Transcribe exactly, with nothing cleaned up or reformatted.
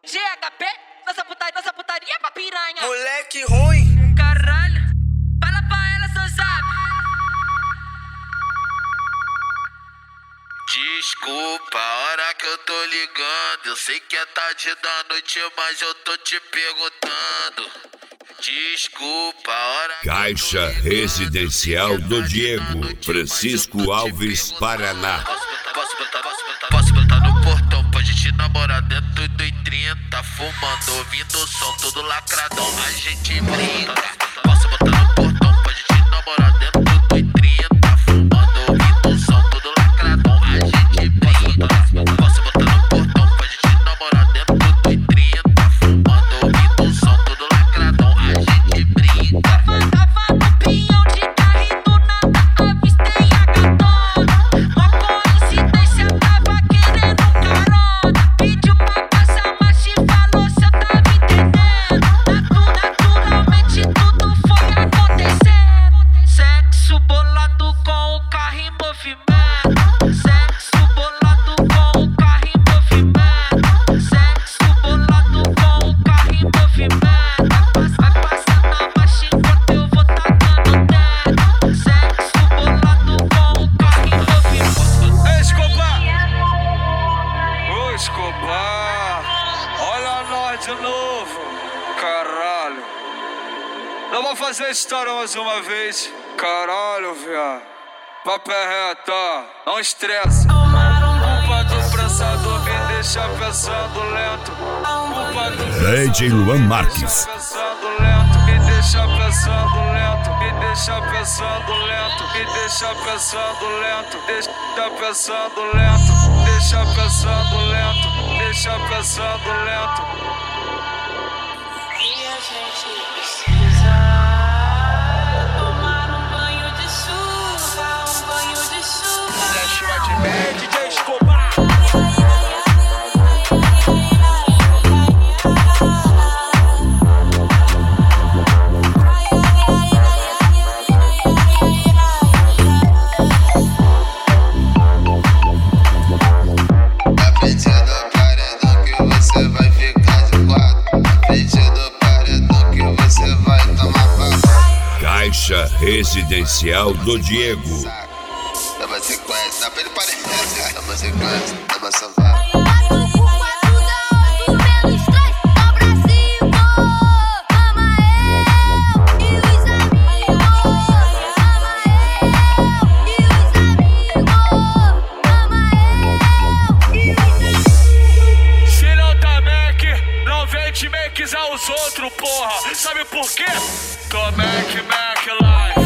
G H P, nossa putaria, nossa putaria é pra piranha. Moleque ruim. Caralho, fala pra ela, seu zap. Desculpa a hora que eu tô ligando. Eu sei que é tarde da noite, mas eu tô te perguntando. Desculpa a hora. Caixa Residencial do Diego, Francisco Alves, Paraná. Posso botar, posso botar, posso botar no portão pra gente namorar dentro do trinta, fumando, ouvindo o som todo lacradão, a gente brinca. Posso botar no portão pra gente namorar dentro do trinta, fumando, ouvindo o som todo lacradão, a gente brinca. Posso botar no portão pra gente namorar dentro do trinta, fumando, ouvindo o som todo lacradão, a gente brinca. Tava no pinhão de carro e do nada avistei a gatona. Uma coincidência, tava querendo carona. Pediu pra passar marcha e falou se eu tava entendendo. Naturalmente tudo foi acontecendo. Sexo bolado com o carro em movimento. Sexo bolado com o carro em movimento. Sexo bolado com o carro em movimento. Vai passar na marcha enquanto eu vou tacando dedo. Sexo bolado com o carro em movimento. Ei, Escobar! Ô, Escobar! Olha nós de novo! Caralho! Não vou fazer a história mais uma vez. Caralho, viado. Papo é reto, ó. Não estressa. Culpa do pressador me deixa pensando lento. Culpa do D J Luan Marques. pensando lento, me deixa pensando lento, me deixa pensando lento, me deixa pensando lento, deixa pensando lento, deixa pensando lento, deixa pensando lento. E a gente precisa tomar um banho de chuva, um banho de chuva. D J Escobar. Na frente do paredão que você vai ficar de quatro. Na frente do paredão que você vai tomar papo. Caixa Residencial do Diego. Dá uma sequência, dá pra ele parecer. Dá uma sequência, dá uma salvada. Se não tá Mac, não vem te maquizar os outros, porra. Sabe por quê? Tô Mac, Mac, like.